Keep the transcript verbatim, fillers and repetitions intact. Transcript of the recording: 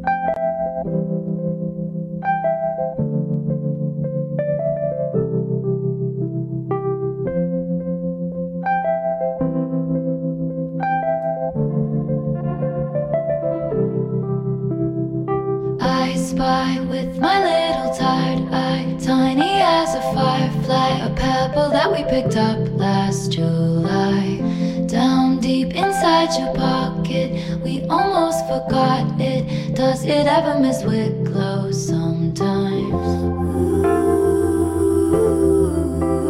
I spy with my little tired eye, tiny as a firefly, a pebble that we picked up last July. Down deep inside your pocket, we almost forgot it. Does it ever miss Wicklow sometimes? Ooh.